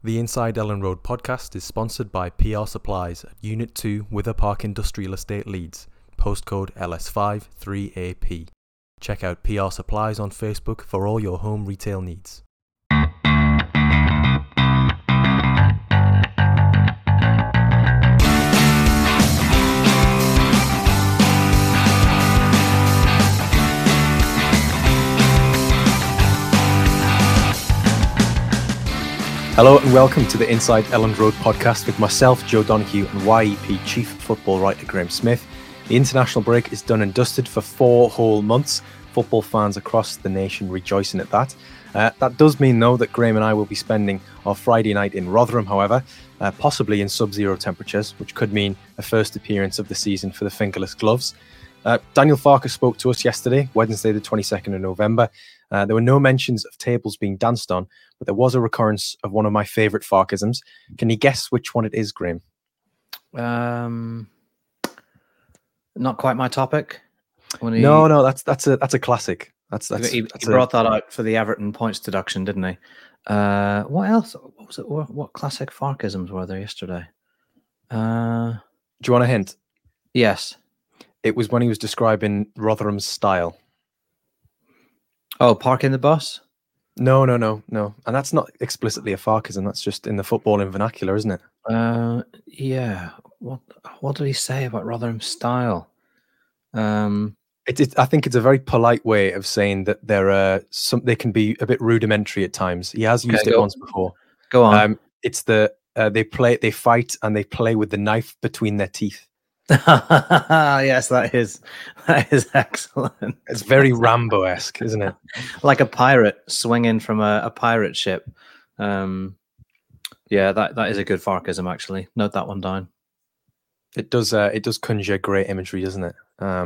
The Inside Ellen Road podcast is sponsored by PR Supplies at Unit 2 Wither Park Industrial Estate, Leeds, postcode LS5 3AP. Check out PR Supplies on Facebook for all your home retail needs. Hello and welcome to the Inside Elland Road podcast with myself, Joe Donoghue, and YEP Chief Football Writer Graham Smith. The international break is done and dusted for 4 whole months. Football fans across the nation rejoicing at that. That does mean, though, that Graham and I will be spending our Friday night in Rotherham, however, possibly in sub-zero temperatures, which could mean a first appearance of the season for the fingerless gloves. Daniel Farke spoke to us yesterday, Wednesday the 22nd of November. There were no mentions of tables being danced on, but there was a recurrence of one of my favourite Farkisms. Can you guess which one it is, Graham? Not quite my topip. No, that's a classic. He brought that out for the Everton points deduction, didn't he? What else? What was it? What classic Farkisms were there yesterday? Do you want a hint? Yes. It was when he was describing Rotherham's style. Oh, parking the bus? No. And that's not explicitly a Farkism. That's just in the footballing vernacular, isn't it? Yeah. What did he say about Rotherham's style? I think it's a very polite way of saying that they can be a bit rudimentary at times. He has used it once before. Go on. It's they fight and they play with the knife between their teeth. Yes, that is excellent. It's very Rambo-esque, isn't it? Like a pirate swinging from a pirate ship. Yeah, that is a good Farkism, actually. Note that one down. It does conjure great imagery, doesn't it?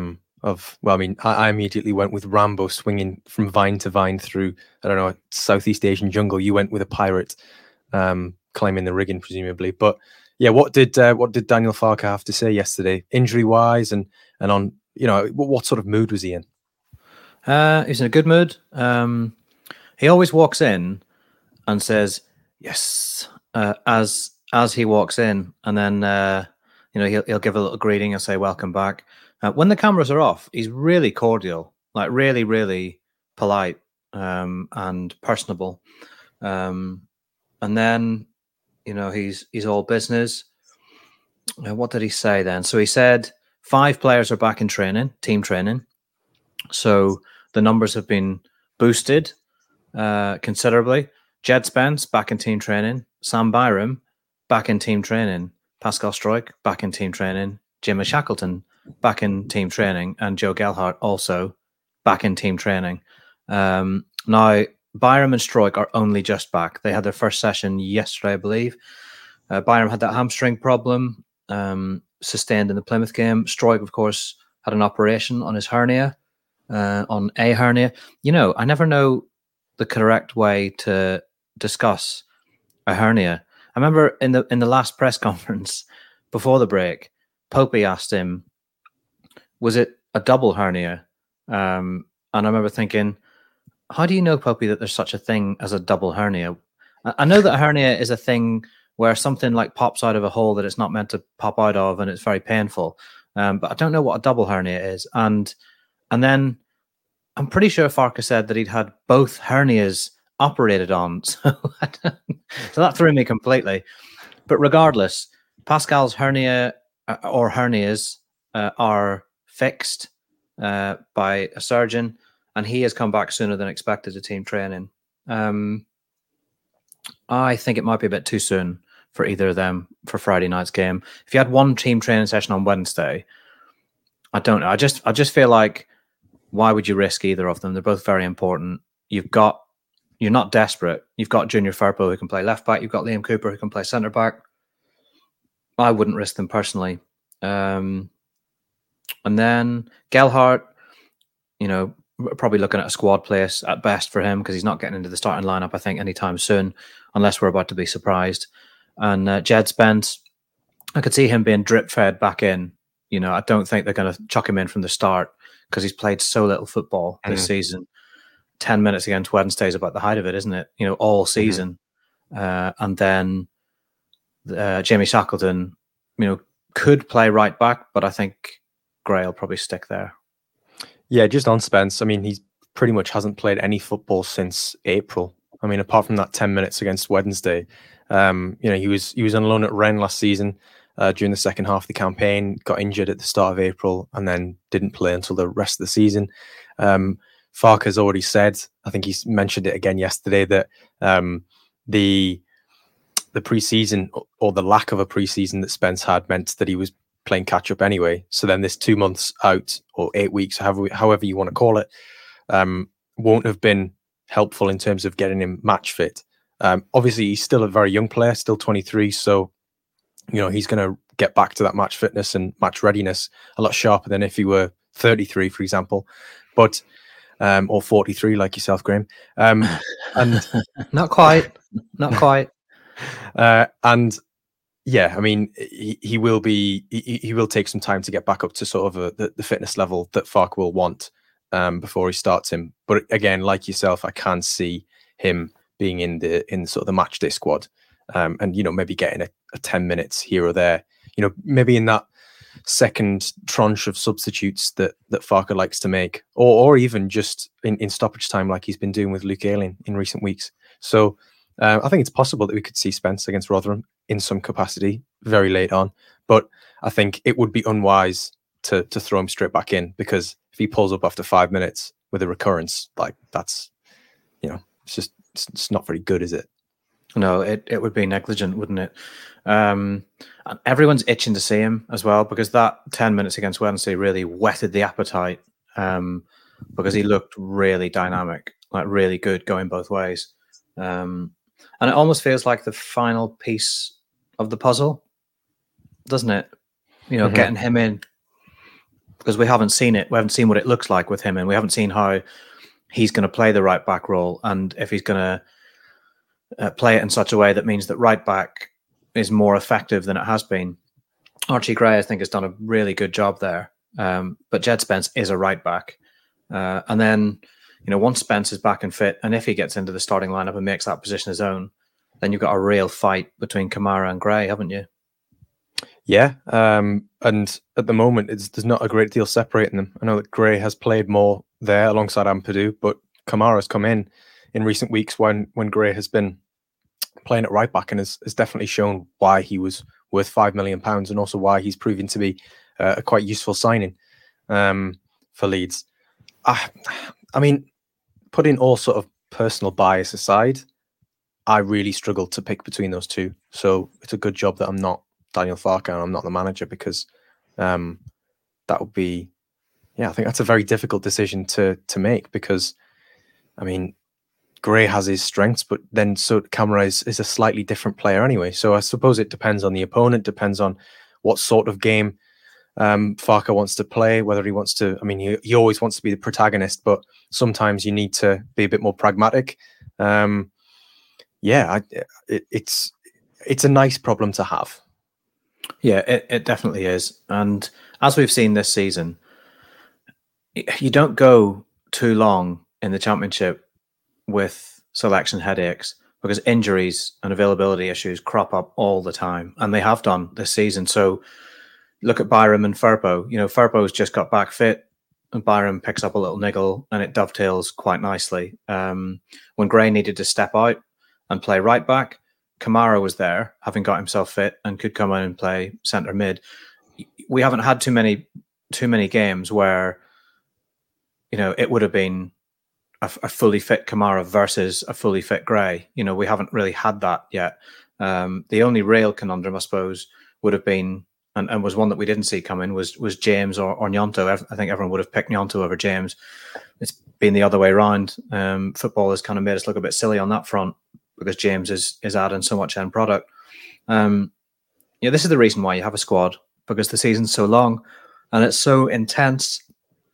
I immediately went with Rambo swinging from vine to vine through, I don't know, a Southeast Asian jungle. You went with a pirate climbing the rigging, presumably. But yeah, what did Daniel Farke have to say yesterday, injury-wise, and on, what sort of mood was he in? He's in a good mood. He always walks in and says yes as he walks in, and then he'll give a little greeting and say welcome back. When the cameras are off, he's really cordial, like really, really polite and personable. And then, he's all business. What did he say then? So he said 5 players are back in team training. So the numbers have been boosted considerably. Jed Spence back in team training. Sam Byram back in team training. Pascal Struijk back in team training. Jimmy Shackleton back in team training. And Joe Gelhardt also back in team training. Now, Byram and Struijk are only just back. They had their first session yesterday, I believe. Byram had that hamstring problem sustained in the Plymouth game. Struijk, of course, had an operation on his hernia, on a hernia. I never know the correct way to discuss a hernia. I remember in the last press conference before the break, Popey asked him, was it a double hernia? And I remember thinking, how do you know, Popey, that there's such a thing as a double hernia? I know that a hernia is a thing where something like pops out of a hole that it's not meant to pop out of, and it's very painful. But I don't know what a double hernia is. And then I'm pretty sure Farke said that he'd had both hernias operated on. So that threw me completely. But regardless, Pascal's hernia or hernias are fixed by a surgeon, and he has come back sooner than expected to team training. I think it might be a bit too soon for either of them for Friday night's game. If you had one team training session on Wednesday, I don't know. I just feel like, why would you risk either of them? They're both very important. You're not desperate. You've got Junior Firpo who can play left back. You've got Liam Cooper who can play centre back. I wouldn't risk them personally. And then Gelhardt, probably looking at a squad place at best for him because he's not getting into the starting lineup, I think, anytime soon, unless we're about to be surprised. And Jed Spence, I could see him being drip-fed back in. I don't think they're going to chuck him in from the start because he's played so little football this season. 10 minutes against Wednesday is about the height of it, isn't it? All season. and then Jamie Shackleton, could play right back, but I think Gray will probably stick there. Yeah, just on Spence. I mean, he pretty much hasn't played any football since April. I mean, apart from that 10 minutes against Wednesday, he was on loan at Rennes last season during the second half of the campaign, got injured at the start of April, and then didn't play until the rest of the season. Farke has already said, I think he's mentioned it again yesterday, that the pre-season or the lack of a pre-season that Spence had meant that he was playing catch up anyway. So then this 2 months out, or 8 weeks, however you want to call it, won't have been helpful in terms of getting him match fit. Obviously, he's still a very young player, still 23. So, he's going to get back to that match fitness and match readiness a lot sharper than if he were 33, for example, but or 43 like yourself, Graham. And not quite. And yeah, I mean, he will take some time to get back up to sort of the fitness level that Farke will want before he starts him. But again, like yourself, I can see him being in sort of the match day squad, and maybe getting a 10 minutes here or there. Maybe in that second tranche of substitutes that Farke likes to make, or even just in stoppage time, like he's been doing with Luke Ayling in recent weeks. So I think it's possible that we could see Spence against Rotherham in some capacity very late on, but I think it would be unwise to throw him straight back in, because if he pulls up after 5 minutes with a recurrence, like that's, it's not very good, is it? No, it would be negligent, wouldn't it? And everyone's itching to see him as well, because that 10 minutes against Wednesday really whetted the appetite, because he looked really dynamic, like really good going both ways. And it almost feels like the final piece of the puzzle, doesn't it? Getting him in, because we haven't seen it. We haven't seen what it looks like with him, and we haven't seen how he's going to play the right back role, and if he's going to play it in such a way that means that right back is more effective than it has been. Archie Gray, I think, has done a really good job there. But Jed Spence is a right back. And then, once Spence is back and fit, and if he gets into the starting lineup and makes that position his own, then you've got a real fight between Kamara and Gray, haven't you? Yeah. And at the moment, there's not a great deal separating them. I know that Gray has played more there alongside Ampadu, but Kamara's come in recent weeks when Gray has been playing at right back, and has definitely shown why he was worth £5 million, and also why he's proving to be a quite useful signing for Leeds. I mean, putting all sort of personal bias aside, I really struggle to pick between those two. So it's a good job that I'm not Daniel Farke and I'm not the manager, because that would be, I think that's a very difficult decision to make, because, I mean, Gray has his strengths, but then so Kamara is a slightly different player anyway. So I suppose it depends on the opponent, depends on what sort of game Farke wants to play, whether he wants to, I mean, he always wants to be the protagonist, but sometimes you need to be a bit more pragmatic. It's a nice problem to have. Yeah, it definitely is. And as we've seen this season, you don't go too long in the Championship with selection headaches, because injuries and availability issues crop up all the time, and they have done this season. So look at Byram and Firpo. Firpo's just got back fit, and Byram picks up a little niggle, and it dovetails quite nicely. When Gray needed to step out and play right back, Kamara was there, having got himself fit, and could come in and play centre mid. We haven't had too many games where it would have been a fully fit Kamara versus a fully fit Gray. We haven't really had that yet. The only real conundrum, I suppose, would have been, and was one that we didn't see coming, was James or Gnonto. I think everyone would have picked Gnonto over James. It's been the other way around. Football has kind of made us look a bit silly on that front, because James is adding so much end product. This is the reason why you have a squad, because the season's so long and it's so intense.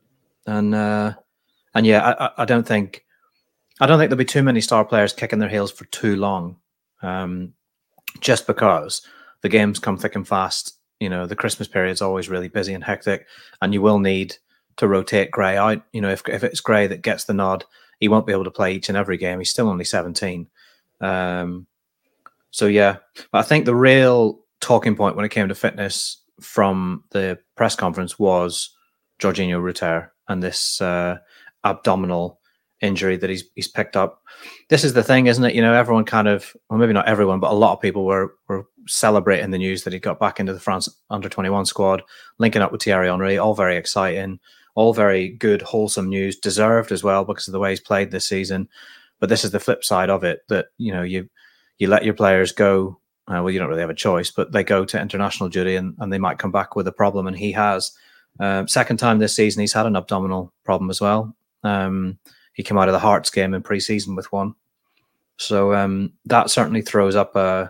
I don't think there'll be too many star players kicking their heels for too long, just because the games come thick and fast. The Christmas period is always really busy and hectic, and you will need to rotate Gray out. If it's Gray that gets the nod, he won't be able to play each and every game. He's still only 17. So yeah, but I think the real talking point when it came to fitness from the press conference was Jorginho Rutter and this abdominal injury that he's picked up. This is the thing, isn't it? You know, everyone kind of, well, maybe not everyone, but a lot of people were celebrating the news that he got back into the France under-21 squad, linking up with Thierry Henry. All very exciting, all very good, wholesome news, deserved as well because of the way he's played this season. But this is the flip side of it, that you let your players go. Well, you don't really have a choice, but they go to international duty and they might come back with a problem, and he has. Second time this season, he's had an abdominal problem as well. He came out of the Hearts game in pre-season with one. So that certainly throws up a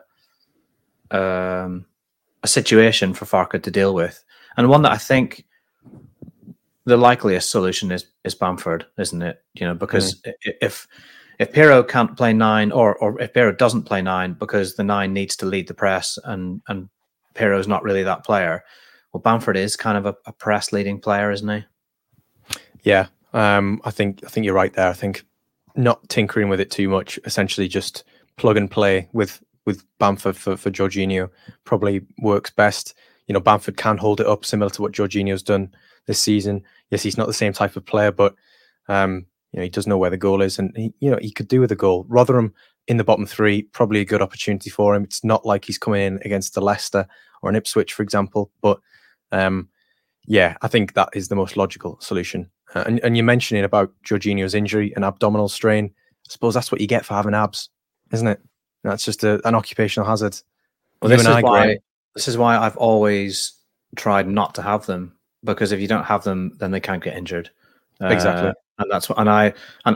situation for Farke to deal with, and one that I think the likeliest solution is Bamford, isn't it? You know, because if Piero can't play 9, or if Piero doesn't play 9 because the 9 needs to lead the press and Piero's not really that player, well, Bamford is kind of a press leading player, isn't he? Yeah, I think you're right there. I think not tinkering with it too much, essentially just plug and play with Bamford for Jorginho probably works best. You know, Bamford can hold it up similar to what Jorginho's done this season. Yes, he's not the same type of player, but he does know where the goal is, and he could do with a goal. Rotherham in the bottom 3, probably a good opportunity for him. It's not like he's coming in against the Leicester or an Ipswich, for example, but I think that is the most logical solution. And you're mentioning about Jorginho's injury, an abdominal strain. I suppose that's what you get for having abs, isn't it? That's just an occupational hazard. Well, this is why I've always tried not to have them, because if you don't have them, then they can't get injured. Exactly. And that's what, I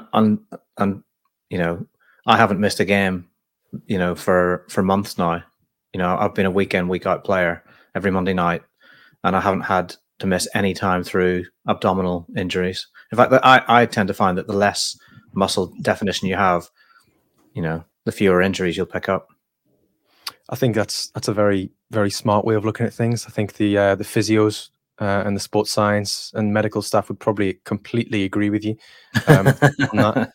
haven't missed a game, for months now. I've been a week in, week out player every Monday night, and I haven't had to miss any time through abdominal injuries. In fact, I tend to find that the less muscle definition you have, the fewer injuries you'll pick up. I think that's a very, very smart way of looking at things. I think the physios and the sports science and medical staff would probably completely agree with you on that.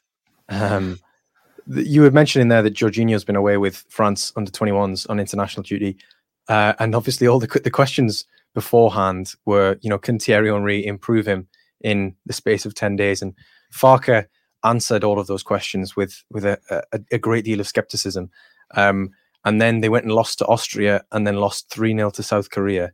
You were mentioning there that Jorginho's been away with France under-21s on international duty, and obviously all the questions beforehand were, can Thierry Henry improve him in the space of 10 days? And Farke answered all of those questions with a great deal of skepticism. And then they went and lost to Austria and then lost 3-0 to South Korea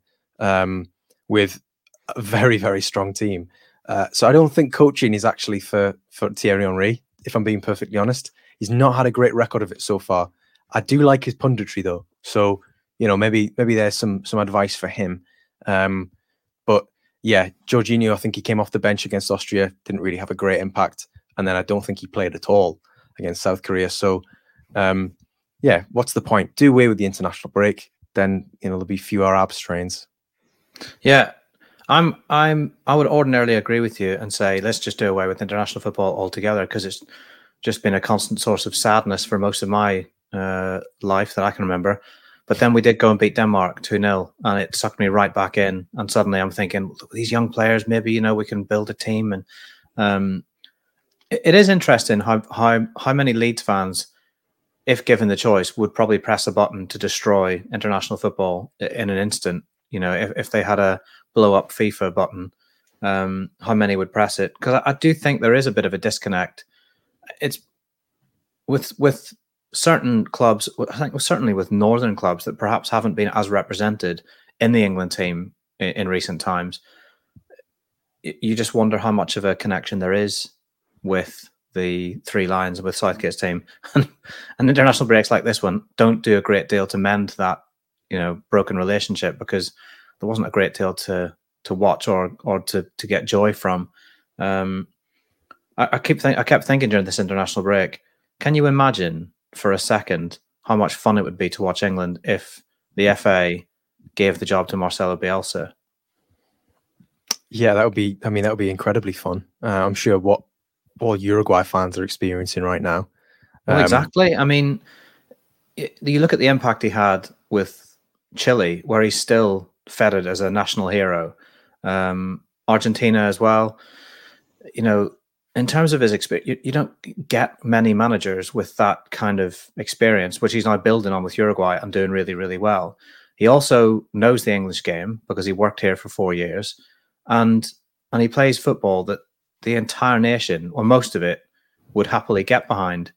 with a very, very strong team. So I don't think coaching is actually for Thierry Henry, if I'm being perfectly honest. He's not had a great record of it so far. I do like his punditry, though. So, maybe there's some advice for him. But yeah, Jorginho, I think he came off the bench against Austria, didn't really have a great impact. And then I don't think he played at all against South Korea. So, what's the point? Do away with the international break, then there'll be fewer abs strains. Yeah, I would ordinarily agree with you and say let's just do away with international football altogether, because it's just been a constant source of sadness for most of my life that I can remember. But then we did go and beat Denmark 2-0, and it sucked me right back in. And suddenly I'm thinking, these young players, maybe we can build a team. And it is interesting how many Leeds fans, if given the choice, would probably press a button to destroy international football in an instant. If they had a blow up FIFA button, how many would press it? Because I do think there is a bit of a disconnect. It's with certain clubs, I think certainly with northern clubs that perhaps haven't been as represented in the England team in recent times. You just wonder how much of a connection there is with the Three Lions and with Southgate's team. And international breaks like this one don't do a great deal to mend that, broken relationship, because there wasn't a great deal to watch or to get joy from. I kept thinking during this international break, can you imagine for a second how much fun it would be to watch England if the FA gave the job to Marcelo Bielsa? Yeah, that would be incredibly fun. I'm sure what all Uruguay fans are experiencing right now. Well, exactly. I mean, you look at the impact he had with Chile, where he's still feted as a national hero. Argentina as well. in terms of his experience, you don't get many managers with that kind of experience, which he's now building on with Uruguay and doing really, really well. He also knows the English game because he worked here for 4 years, and he plays football that the entire nation, or most of it, would happily get behind.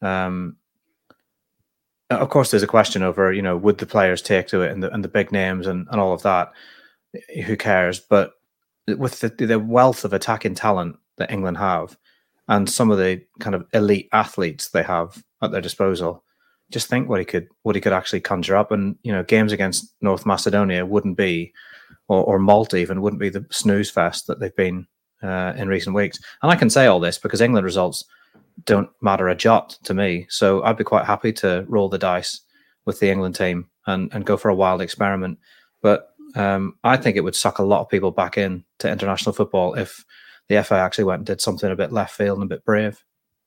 Of course, there's a question over, would the players take to it and the big names and all of that? Who cares? But with the wealth of attacking talent that England have, and some of the kind of elite athletes they have at their disposal, just think what he could actually conjure up. And games against North Macedonia wouldn't be, or Malta even wouldn't be the snooze fest that they've been in recent weeks. And I can say all this because England results don't matter a jot to me. So I'd be quite happy to roll the dice with the England team and go for a wild experiment. But I think it would suck a lot of people back in to international football if the FA actually went and did something a bit left field and a bit brave.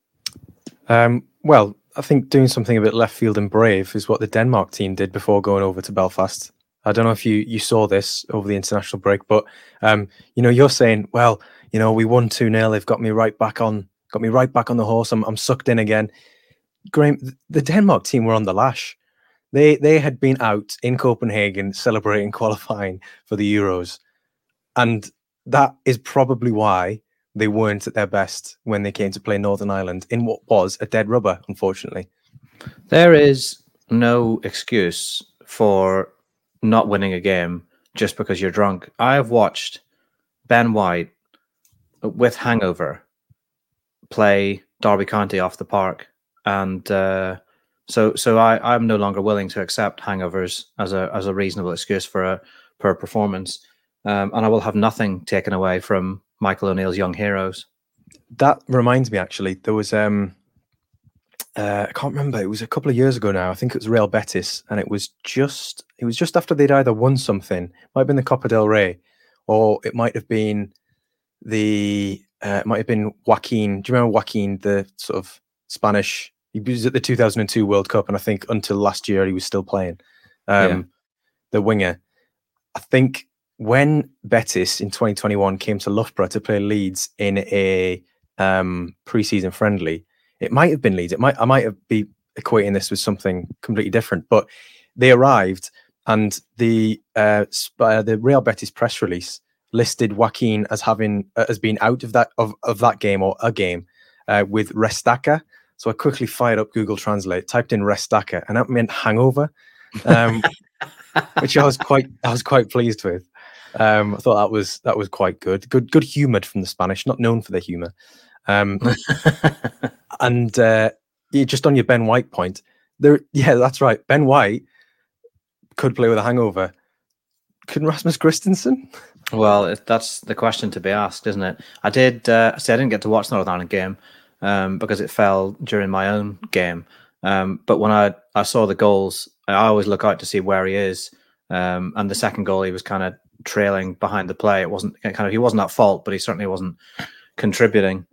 Well, I think doing something a bit left field and brave is what the Denmark team did before going over to Belfast. I don't know if you saw this over the international break, but you're saying, well, we won 2-0. They've got me right back on the horse. I'm sucked in again. Graham, the Denmark team were on the lash. They had been out in Copenhagen celebrating qualifying for the Euros, and that is probably why they weren't at their best when they came to play Northern Ireland in what was a dead rubber, unfortunately. There is no excuse for not winning a game just because you're drunk. I have watched Ben White with hangover play Derby County off the park, and so I'm no longer willing to accept hangovers as a reasonable excuse for a poor performance, and I will have nothing taken away from Michael O'Neill's young heroes. That reminds me, actually, there was I can't remember. It was a couple of years ago now. I think it was Real Betis, and it was just after they'd either won something. It might have been the Copa del Rey, or it might have been Joaquin. Do you remember Joaquin, the sort of Spanish? He was at the 2002 World Cup, and I think until last year he was still playing. The winger. I think when Betis in 2021 came to Loughborough to play Leeds in a pre-season friendly, it might have been Leeds. I might be equating this with something completely different, but they arrived, and the Real Betis press release listed Joaquin as being out of that game or a game with ressaca. So I quickly fired up Google Translate, typed in ressaca, and that meant hangover, which I was quite pleased with. I thought that was quite good humoured from the Spanish, not known for their humour. And just on your Ben White point, that's right. Ben White could play with a hangover. Couldn't Rasmus Christensen? Well, that's the question to be asked, isn't it? I didn't get to watch the Northern Ireland game because it fell during my own game. But when I saw the goals, I always look out to see where he is. And the second goal, he was kind of trailing behind the play. It wasn't he wasn't at fault, but he certainly wasn't contributing.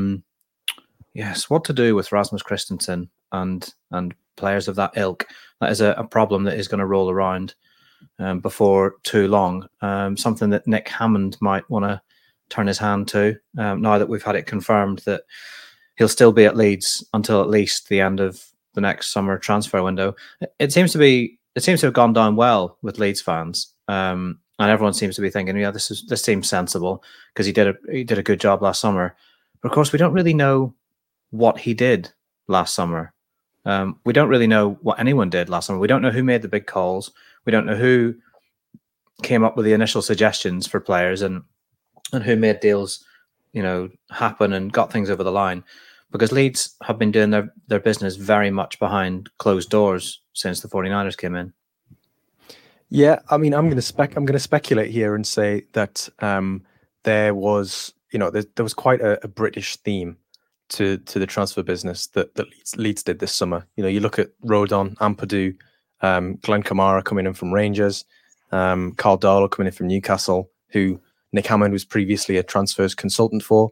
Yes, what to do with Rasmus Christensen and players of that ilk? That is a problem that is going to roll around before too long. Something that Nick Hammond might want to turn his hand to now that we've had it confirmed that he'll still be at Leeds until at least the end of the next summer transfer window. It seems to have gone down well with Leeds fans, and everyone seems to be thinking, yeah, this seems sensible because he did a good job last summer. But of course, we don't really know what he did last summer. We don't really know what anyone did last summer. We don't know who made the big calls. We don't know who came up with the initial suggestions for players and who made deals, happen and got things over the line. Because Leeds have been doing their business very much behind closed doors since the 49ers came in. Yeah, I mean, I'm going to speculate here and say that there was quite a British theme to the transfer business that Leeds did this summer. You look at Rodon, Ampadu, Glenn Kamara coming in from Rangers, Carl Darlow coming in from Newcastle, who Nick Hammond was previously a transfers consultant for.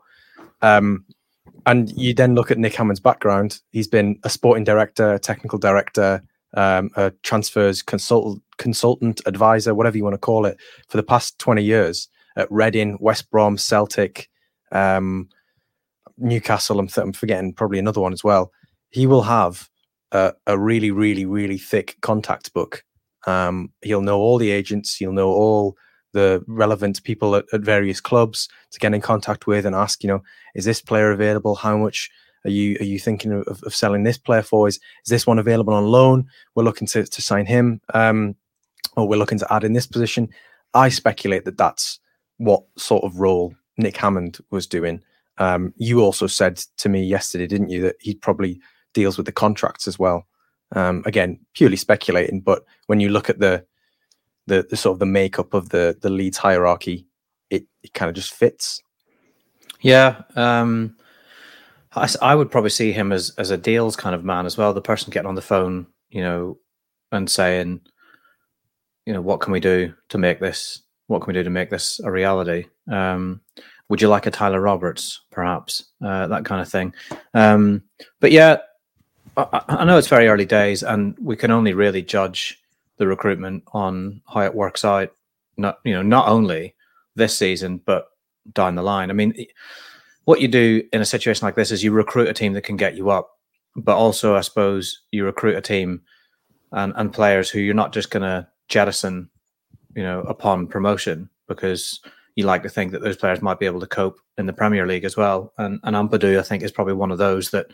And you then look at Nick Hammond's background. He's been a sporting director, a technical director, a transfers consultant, advisor, whatever you want to call it, for the past 20 years at Reading, West Brom, Celtic. I'm Newcastle, I'm forgetting probably another one as well. He will have a really, really, really thick contact book. He'll know all the agents. He'll know all the relevant people at various clubs to get in contact with and ask, is this player available? How much are you thinking of selling this player for? Is this one available on loan? We're looking to sign him, or we're looking to add in this position. I speculate that that's what sort of role Nick Hammond was doing. You also said to me yesterday, didn't you, that he probably deals with the contracts as well. Again, purely speculating, but when you look at the sort of the makeup of the Leeds hierarchy, it kind of just fits. Yeah, I would probably see him as a deals kind of man as well. The person getting on the phone, and saying, what can we do to make this? What can we do to make this a reality? Would you like a Tyler Roberts, perhaps? That kind of thing. But yeah, I know it's very early days, and we can only really judge the recruitment on how it works out. Not only this season, but down the line. I mean, what you do in a situation like this is you recruit a team that can get you up, but also, I suppose, you recruit a team and players who you're not just going to jettison, upon promotion, because you like to think that those players might be able to cope in the Premier League as well. And Ampadu, I think, is probably one of those that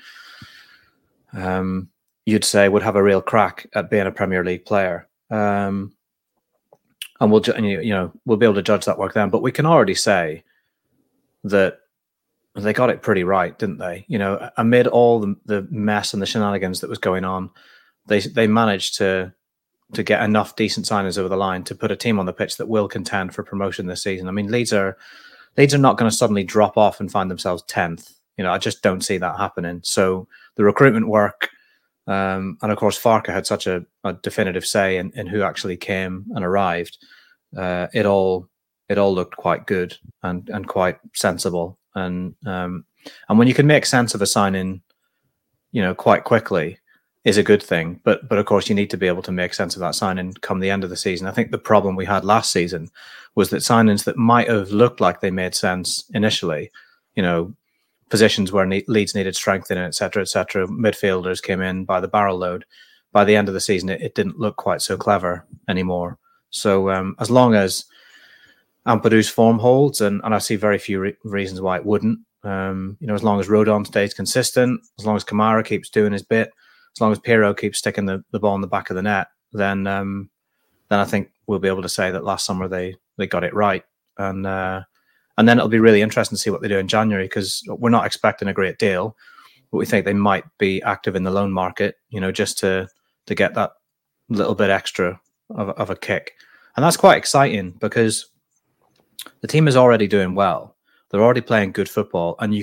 you'd say would have a real crack at being a Premier League player. And we'll be able to judge that work then. But we can already say that they got it pretty right, didn't they? Amid all the mess and the shenanigans that was going on, they managed to get enough decent signings over the line to put a team on the pitch that will contend for promotion this season. I mean, Leeds are not going to suddenly drop off and find themselves 10th. I just don't see that happening. So the recruitment work, and of course, Farke had such a definitive say in who actually came and arrived. It all looked quite good and quite sensible. And when you can make sense of a signing, quite quickly, is a good thing. But of course, you need to be able to make sense of that signing come the end of the season. I think the problem we had last season was that signings that might have looked like they made sense initially, positions where Leeds needed strengthening, et cetera, midfielders came in by the barrel load. By the end of the season, it didn't look quite so clever anymore. So as long as Ampadu's form holds, and I see very few reasons why it wouldn't, as long as Rodon stays consistent, as long as Kamara keeps doing his bit, as long as Pirro keeps sticking the ball in the back of the net, then I think we'll be able to say that last summer they got it right. And then it'll be really interesting to see what they do in January, because we're not expecting a great deal, but we think they might be active in the loan market, just to get that little bit extra of a kick. And that's quite exciting, because the team is already doing well. They're already playing good football, and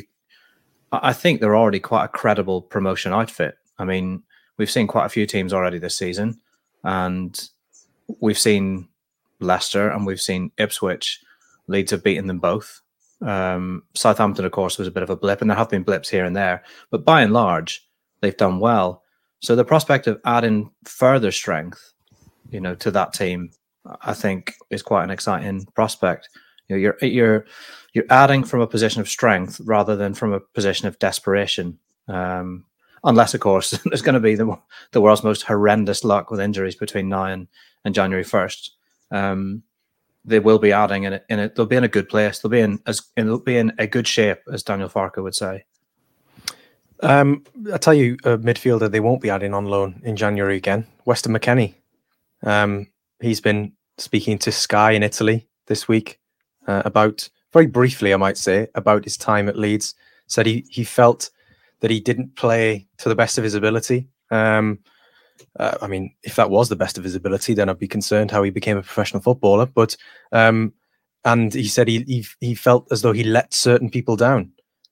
I think they're already quite a credible promotion outfit. I mean, we've seen quite a few teams already this season, and we've seen Leicester and we've seen Ipswich. Leeds have beaten them both. Southampton, of course, was a bit of a blip, and there have been blips here and there, but by and large, they've done well. So the prospect of adding further strength, to that team, I think is quite an exciting prospect. You're adding from a position of strength rather than from a position of desperation. Unless, of course, there's going to be the world's most horrendous luck with injuries between now and January 1st. They will be adding in it. They'll be in a good place. They'll be in a good shape, as Daniel Farke would say. I tell you, a midfielder they won't be adding on loan in January again. Weston McKennie. He's been speaking to Sky in Italy this week about, very briefly, I might say, about his time at Leeds. Said he felt that he didn't play to the best of his ability. I mean, if that was the best of his ability, then I'd be concerned how he became a professional footballer. But and he said he felt as though he let certain people down.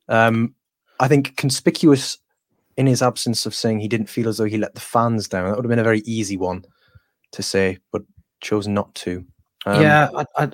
I think conspicuous in his absence of saying he didn't feel as though he let the fans down. That would have been a very easy one to say, but chose not to. Yeah,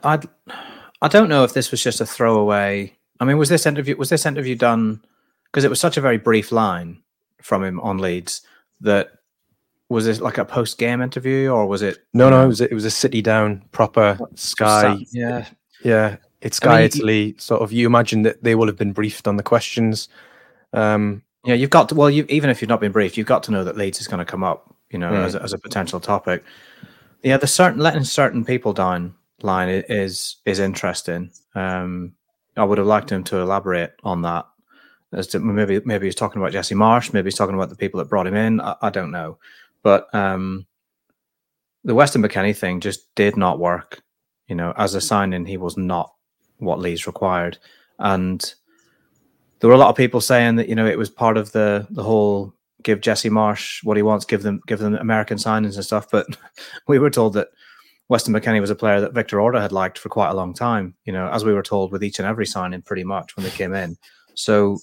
I don't know if this was just a throwaway. I mean, was this interview done? Because it was such a very brief line from him on Leeds. That was this like a post-game interview, or was it? No, it was a city down proper Sky. Yeah. It's Sky Italy. Sort of, you imagine that they will have been briefed on the questions. Yeah, you've got to. Well, even if you've not been briefed, you've got to know that Leeds is going to come up. As a potential topic. Yeah, letting certain people down line is interesting. I would have liked him to elaborate on that. As to maybe he's talking about Jesse Marsch, maybe he's talking about the people that brought him in. I don't know, but the Weston McKennie thing just did not work. As a signing, he was not what Leeds required, and there were a lot of people saying that it was part of the whole give Jesse Marsch what he wants, give them American signings and stuff. But we were told that Weston McKennie was a player that Victor Orta had liked for quite a long time. As we were told with each and every signing, pretty much when they came in. So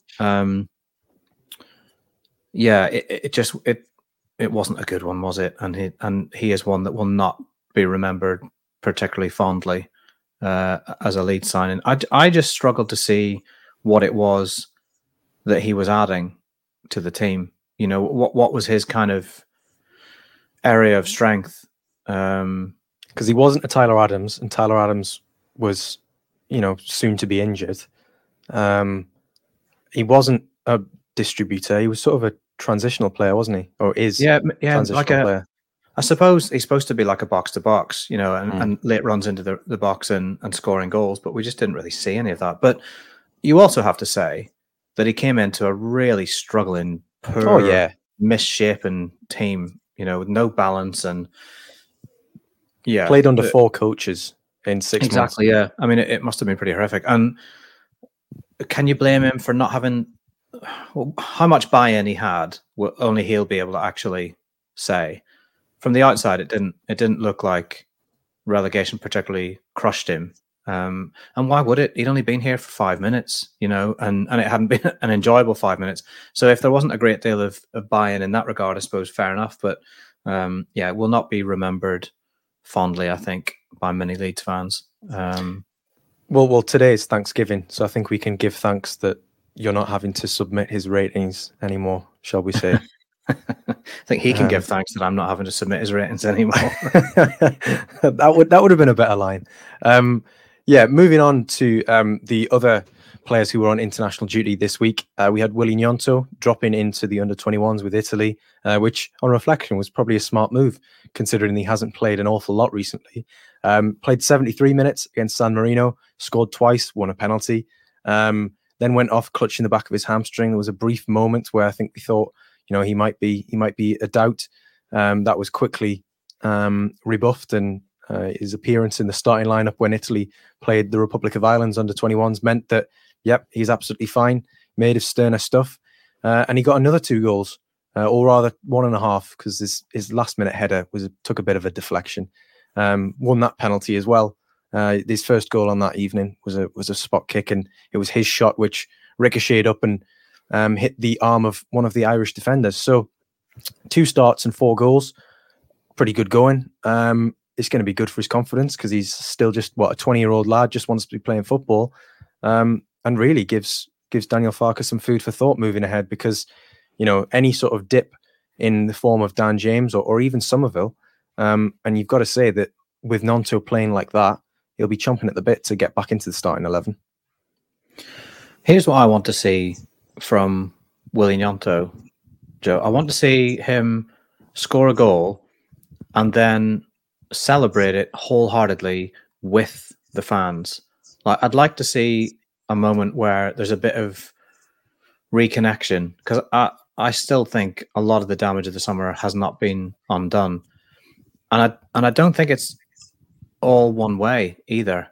it wasn't a good one, was it? And he is one that will not be remembered particularly fondly as a Leeds signing. I just struggled to see what it was that he was adding to the team. What was his kind of area of strength? Because he wasn't a Tyler Adams, and Tyler Adams was, soon to be injured. He wasn't a distributor. He was sort of a transitional player, wasn't he? Or is transitional player. I suppose he's supposed to be like a box to box, and late runs into the box and scoring goals, but we just didn't really see any of that. But you also have to say that he came into a really struggling, poor, misshapen team, with no balance and played under 4 coaches in 6 months. Exactly, yeah. I mean, it must have been pretty horrific. And can you blame him for not having how much buy-in he had? Only he'll be able to actually say. From the outside, it didn't look like relegation particularly crushed him. And why would it? He'd only been here for 5 minutes, and it hadn't been an enjoyable 5 minutes. So if there wasn't a great deal of buy-in in that regard, I suppose fair enough. But it will not be remembered fondly, I think, by many Leeds fans. Well, today is Thanksgiving, so I think we can give thanks that you're not having to submit his ratings anymore, shall we say? I think he can give thanks that I'm not having to submit his ratings anymore. That would have been a better line. Moving on to the other players who were on international duty this week. We had Willy Gnonto dropping into the under-21s with Italy, which on reflection was probably a smart move, considering he hasn't played an awful lot recently. Played 73 minutes against San Marino, scored twice, won a penalty, then went off clutching the back of his hamstring. There was a brief moment where I think we thought, he might be a doubt. That was quickly rebuffed, and his appearance in the starting lineup when Italy played the Republic of Ireland's under-21s meant that, he's absolutely fine, made of sterner stuff. And he got another 2 goals, or rather 1.5, because his last-minute header took a bit of a deflection. Won that penalty as well. His first goal on that evening was a spot kick, and it was his shot which ricocheted up and hit the arm of one of the Irish defenders. So 2 starts and 4 goals, pretty good going. It's going to be good for his confidence because he's still just a 20-year-old lad, just wants to be playing football, and really gives Daniel Farke some food for thought moving ahead, because any sort of dip in the form of Dan James or even Somerville, and you've got to say that with Gnonto playing like that, he'll be chomping at the bit to get back into the starting 11. Here's what I want to see from Willy Gnonto, Joe. I want to see him score a goal and then celebrate it wholeheartedly with the fans. I'd like to see a moment where there's a bit of reconnection, because I still think a lot of the damage of the summer has not been undone, and I don't think it's all one way either.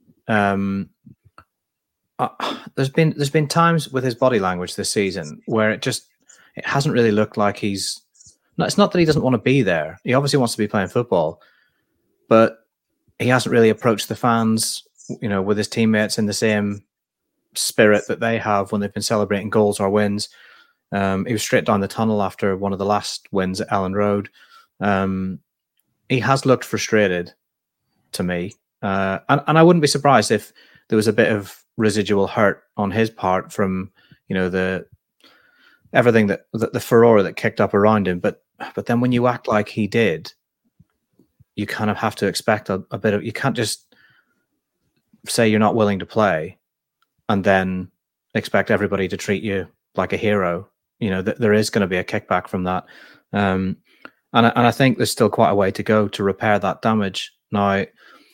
There's been times with his body language this season where it hasn't really looked like he's. It's not that he doesn't want to be there. He obviously wants to be playing football, but he hasn't really approached the fans, with his teammates in the same spirit that they have when they've been celebrating goals or wins. He was straight down the tunnel after one of the last wins at Ellen Road. He has looked frustrated to me, and I wouldn't be surprised if there was a bit of residual hurt on his part from everything that the furore that kicked up around him. But then when you act like he did, you kind of have to expect a bit of. You can't just say you're not willing to play and then expect everybody to treat you like a hero. There is going to be a kickback from that. And I think there's still quite a way to go to repair that damage. Now,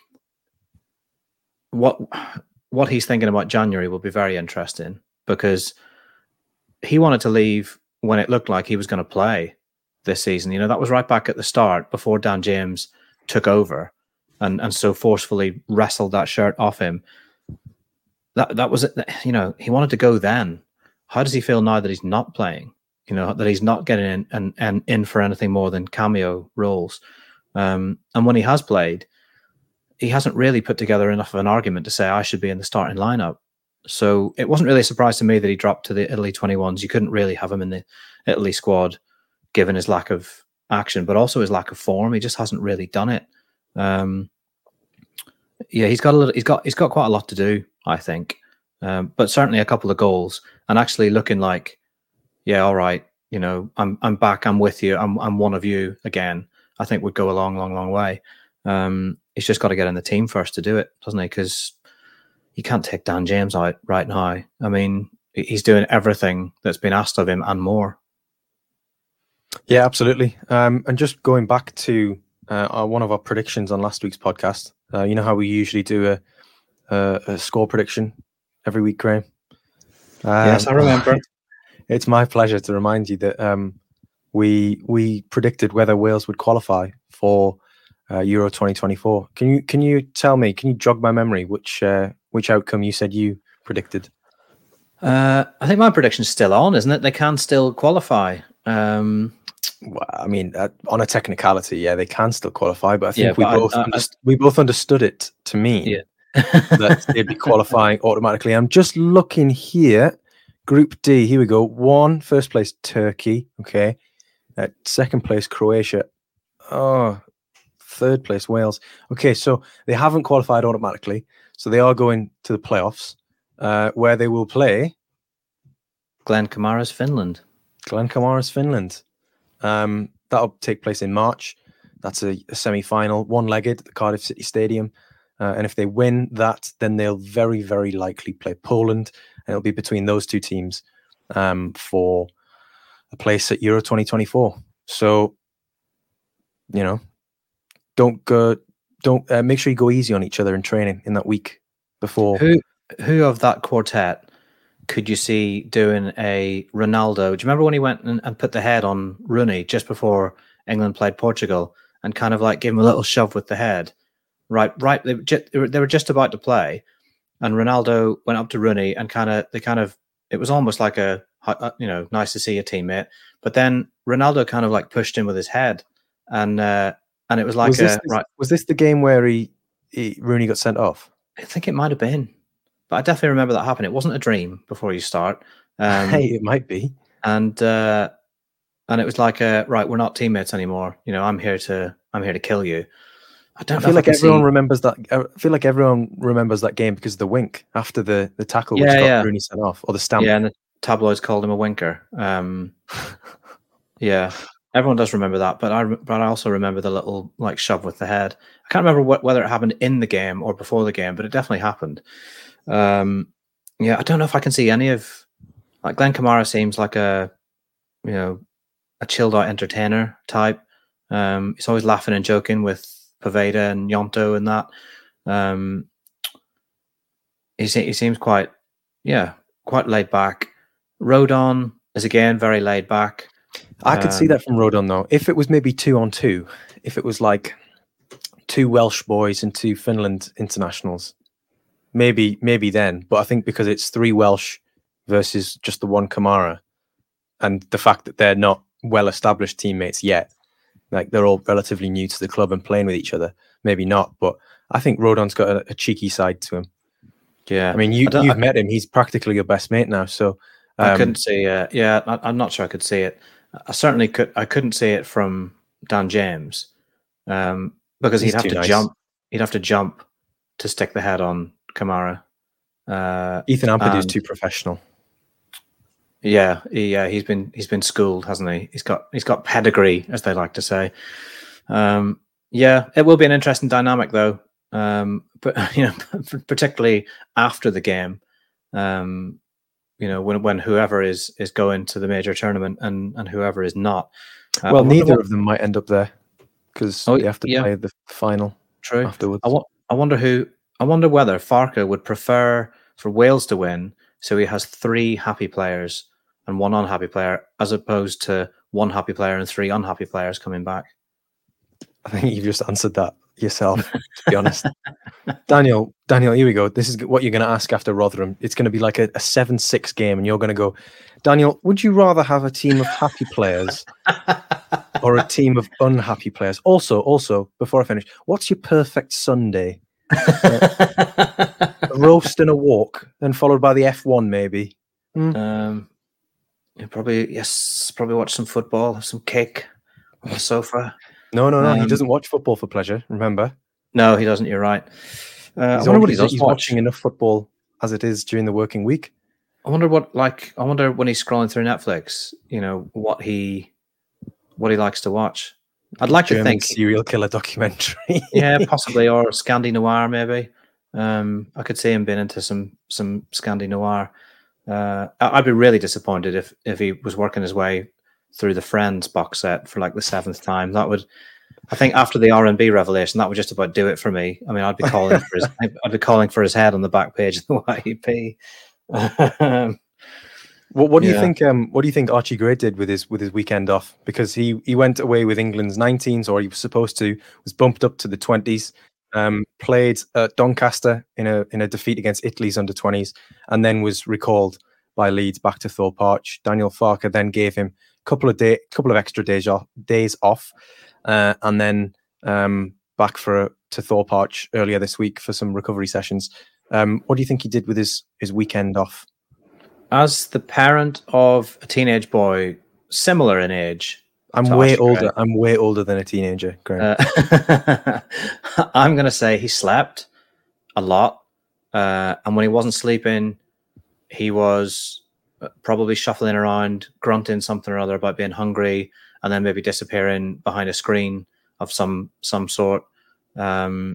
what he's thinking about January will be very interesting, because he wanted to leave when it looked like he was going to play this season. That was right back at the start, before Dan James took over and so forcefully wrestled that shirt off him. That was it. He wanted to go then. How does he feel now that he's not playing? That he's not getting in for anything more than cameo roles. And when he has played, he hasn't really put together enough of an argument to say I should be in the starting lineup. So it wasn't really a surprise to me that he dropped to the Italy 21s. You couldn't really have him in the Italy squad, given his lack of action, but also his lack of form. He just hasn't really done it. He's got quite a lot to do, I think. But certainly a couple of goals, and actually looking like, yeah, all right, I'm back, I'm with you, I'm one of you again, I think would go a long, long, long way. He's just got to get in the team first to do it, doesn't he? Because you can't take Dan James out right now. I mean, he's doing everything that's been asked of him and more. Yeah, absolutely. And just going back to one of our predictions on last week's podcast, you know how we usually do a score prediction every week, Graham? Yes, I remember. It's my pleasure to remind you that we predicted whether Wales would qualify for Euro 2024. Can you tell me? Can you jog my memory? Which outcome you said you predicted? I think my prediction's still on, isn't it? They can still qualify. Well, I mean, on a technicality, yeah, they can still qualify, but I think we both understood it to mean that they'd be qualifying automatically. I'm just looking here. Group D, here we go. First place Turkey, okay. Second place Croatia. Third place Wales. Okay, so they haven't qualified automatically, so they are going to the playoffs, where they will play Glenn Kamara's Finland. That'll take place in March. That's a semi-final, one-legged at the Cardiff City Stadium. And if they win that, then they'll very, very likely play Poland. And it'll be between those two teams for a place at Euro 2024. So, don't make sure you go easy on each other in training in that week before. Who of that quartet could you see doing a Ronaldo? Do you remember when he went and put the head on Rooney just before England played Portugal, and kind of like gave him a little shove with the head? Right. They were just about to play, and Ronaldo went up to Rooney and it was almost like a nice to see a teammate. But then Ronaldo kind of like pushed him with his head, and it was like Was this the game where Rooney got sent off? I think it might have been. But I definitely remember that happening. It wasn't a dream before you start. Hey, it might be. And it was like, right, we're not teammates anymore. I'm here to kill you. I feel like everyone remembers that. I feel like everyone remembers that game because of the wink after the tackle, which got Rooney sent off, or the stamp. Yeah, and the tabloids called him a winker. Yeah, everyone does remember that. But I also remember the little like shove with the head. I can't remember whether it happened in the game or before the game, but it definitely happened. I don't know if I can see any of like Glenn Kamara seems like a chilled out entertainer type. He's always laughing and joking with Poveda and Yonto and that. He seems quite laid back. Rodon is again very laid back. I could see that from Rodon though. If it was maybe 2-on-2, if it was like 2 Welsh boys and 2 Finland internationals. Maybe then, but I think because it's 3 Welsh versus just the 1 Kamara, and the fact that they're not well-established teammates yet, like they're all relatively new to the club and playing with each other, maybe not. But I think Rodon's got a cheeky side to him. Yeah, I mean, you've met him; he's practically your best mate now. So I couldn't see. I'm not sure I could see it. I certainly could. I couldn't see it from Dan James because he'd have to jump. He'd have to jump to stick the head on Kamara. Ethan Ampadu's too professional. Yeah, he's been schooled, hasn't he? He's got pedigree, as they like to say. It will be an interesting dynamic though. but particularly after the game, when whoever is going to the major tournament and whoever is not. Well, neither of them might end up there because they have to play the final. True. Afterwards. I wonder whether Farke would prefer for Wales to win, so he has 3 happy players and 1 unhappy player, as opposed to 1 happy player and 3 unhappy players coming back. I think you've just answered that yourself, to be honest. Daniel, here we go. This is what you're going to ask after Rotherham. It's going to be like a 7-6 game, and you're going to go, Daniel, would you rather have a team of happy players or a team of unhappy players? Also, before I finish, what's your perfect Sunday? A roast and a walk, then followed by the F1, maybe. Probably watch some football, have some cake on the sofa. No. He doesn't watch football for pleasure. Remember? No, he doesn't. You're right. He's watching enough football as it is during the working week. I wonder when he's scrolling through Netflix, what he likes to watch. I'd like to think serial killer documentary. Yeah, possibly, or Scandi Noir maybe. I could see him being into some Scandi Noir. I'd be really disappointed if he was working his way through the Friends box set for like the 7th time. That would, I think, after the R&B revelation, that would just about do it for me. I mean, I'd be calling for his head on the back page of the YEP. What do you think? What do you think Archie Gray did with his weekend off? Because he went away with England's 19s, or he was supposed to, was bumped up to the 20s. Played at Doncaster in a defeat against Italy's under 20s, and then was recalled by Leeds back to Thorpe Arch. Daniel Farke then gave him a couple of extra days off, and then back to Thorpe Arch earlier this week for some recovery sessions. What do you think he did with his weekend off? As the parent of a teenage boy similar in age, I'm way older. I'm way older than a teenager, Graham. I'm going to say he slept a lot, and when he wasn't sleeping, he was probably shuffling around, grunting something or other about being hungry, and then maybe disappearing behind a screen of some sort, and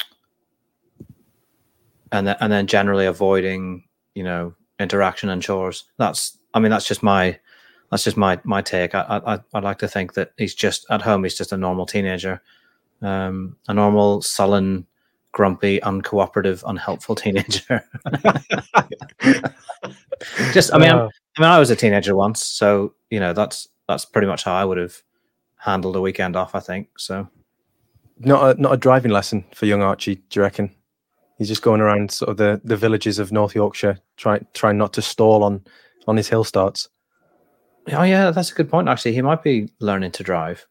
then generally avoiding, interaction and chores. That's just my take. I'd like to think that he's just at home. He's just a normal teenager, a normal, sullen, grumpy, uncooperative, unhelpful teenager. I was a teenager once, so that's pretty much how I would have handled a weekend off, I think. So, not a driving lesson for young Archie, do you reckon? He's just going around sort of the villages of North Yorkshire, trying not to stall on his hill starts. Oh yeah, that's a good point. Actually, he might be learning to drive.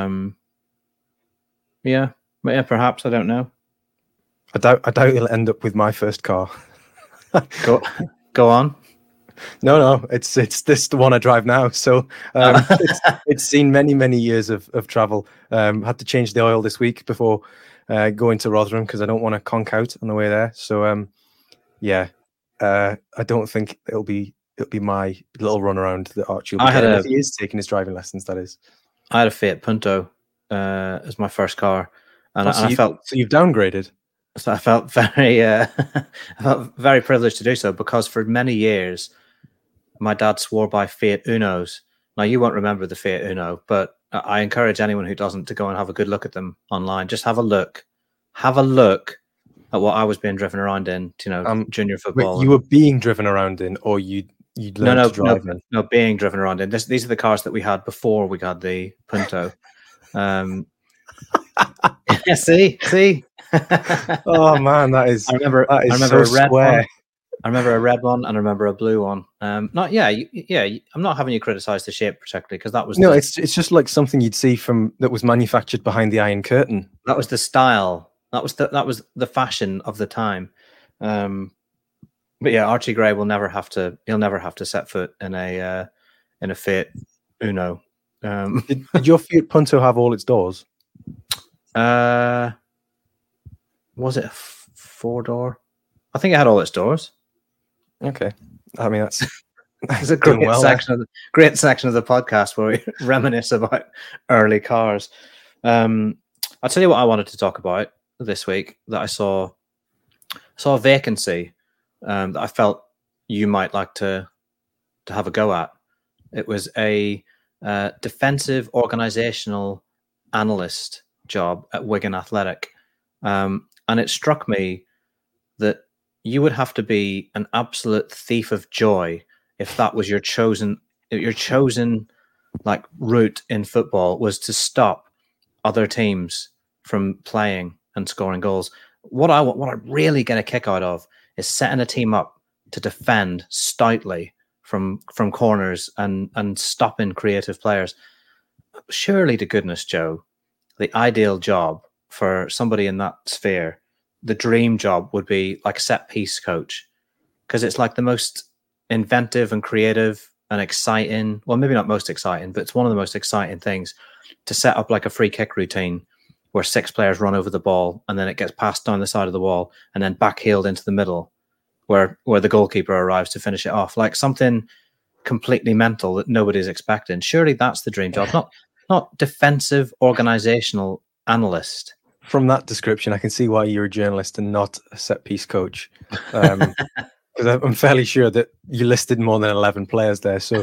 Yeah, perhaps, I don't know. I doubt he'll end up with my first car. Go on. No, it's this the one I drive now. So it's seen many years of travel. Had to change the oil this week before going to Rotherham because I don't want to conk out on the way there. So I don't think it'll be my little run around that Archie will be getting if he is taking his driving lessons. That is, I had a Fiat Punto as my first car, and I felt so you've downgraded. So I felt very privileged to do so, because for many years my dad swore by Fiat Unos. Now, you won't remember the Fiat Uno, but I encourage anyone who doesn't to go and have a good look at them online. Just have a look at what I was being driven around in, junior football. Wait, you were being driven around in, or you learned to drive in? No, being driven around in. These are the cars that we had before we got the Punto. See. Oh man, that is. I remember so a red square. one. I remember a red one, and I remember a blue one. I'm not having you criticize the shape particularly, because that was it's just like something you'd see that was manufactured behind the Iron Curtain. That was the style. That was the fashion of the time. But yeah, Archie Gray will never have to. He'll never have to set foot in a Fiat Uno. Did your Fiat Punto have all its doors? Was it a 4-door? I think it had all its doors. Okay, I mean that's a great section of the podcast where we reminisce about early cars. I'll tell you what I wanted to talk about. this week that I saw a vacancy that I felt you might like to have a go at. It was a defensive organizational analyst job at Wigan Athletic, and it struck me that you would have to be an absolute thief of joy if that was your chosen like route in football, was to stop other teams from playing and scoring goals. What I really get a kick out of is setting a team up to defend stoutly from corners and stopping creative players. Surely to goodness, Joe, the ideal job for somebody in that sphere, the dream job would be like set piece coach, because it's like the most inventive and creative and exciting. Well, maybe not most exciting, but it's one of the most exciting things to set up like a free kick routine where 6 players run over the ball and then it gets passed down the side of the wall and then backheeled into the middle where the goalkeeper arrives to finish it off. Like something completely mental that nobody's expecting. Surely that's the dream job, not defensive organizational analyst. From that description, I can see why you're a journalist and not a set piece coach. Because I'm fairly sure that you listed more than 11 players there. So,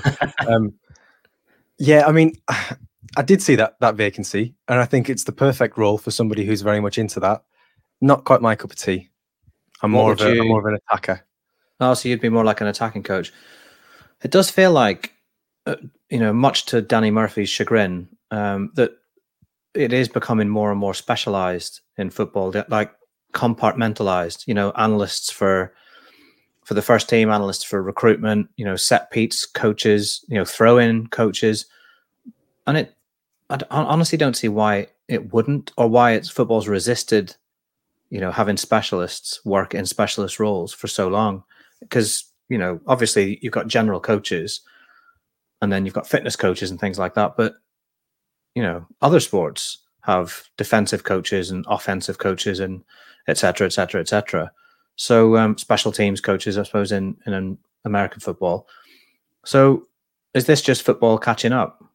yeah, I mean, I did see that vacancy, and I think it's the perfect role for somebody who's very much into that. Not quite my cup of tea. I'm more of an attacker. Oh, so you'd be more like an attacking coach. It does feel like, much to Danny Murphy's chagrin, that it is becoming more and more specialized in football, like compartmentalized. Analysts for the first team, analysts for recruitment, set piece coaches, throw-in coaches, and I honestly don't see why it wouldn't, or why football's resisted, having specialists work in specialist roles for so long. Because, obviously you've got general coaches and then you've got fitness coaches and things like that. But, other sports have defensive coaches and offensive coaches and et cetera, et cetera, et cetera. So special teams coaches, I suppose, in American football. So is this just football catching up?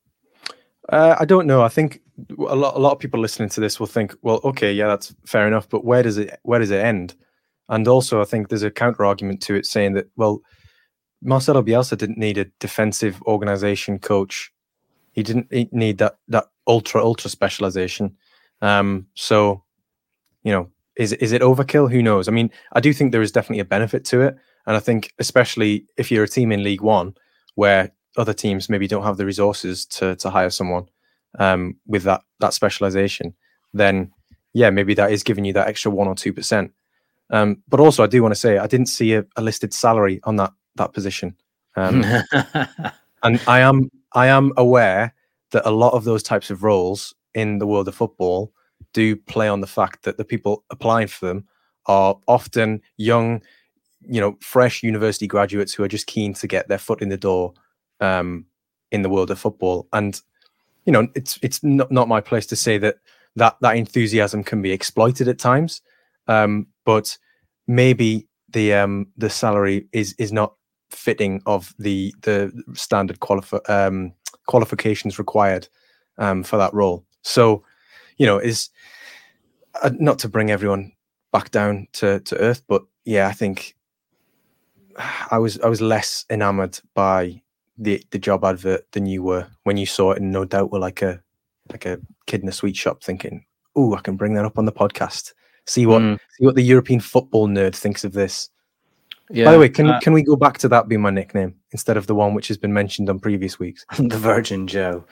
I don't know. I think a lot of people listening to this will think, well, okay, yeah, that's fair enough, but where does it end? And also, I think there's a counter argument to it saying that, well, Marcelo Bielsa didn't need a defensive organization coach. He didn't need that ultra specialization. So, is it overkill? Who knows? I mean, I do think there is definitely a benefit to it, and I think especially if you're a team in League One where other teams maybe don't have the resources to hire someone with that specialization, then yeah, maybe that is giving you that extra 1 or 2%. But also, I do want to say I didn't see a listed salary on that position, and I am aware that a lot of those types of roles in the world of football do play on the fact that the people applying for them are often young, fresh university graduates who are just keen to get their foot in the door in the world of football. And it's not my place to say that enthusiasm can be exploited at times, but maybe the salary is not fitting of the standard qualifications required for that role. So is not to bring everyone back down to earth, but yeah, I think I was less enamored by the job advert than you were when you saw it, and no doubt were like a kid in a sweet shop thinking, "Ooh, I can bring that up on the podcast. See what the European football nerd thinks of this." Yeah. By the way, can we go back to that being my nickname instead of the one which has been mentioned on previous weeks? The Virgin Joe.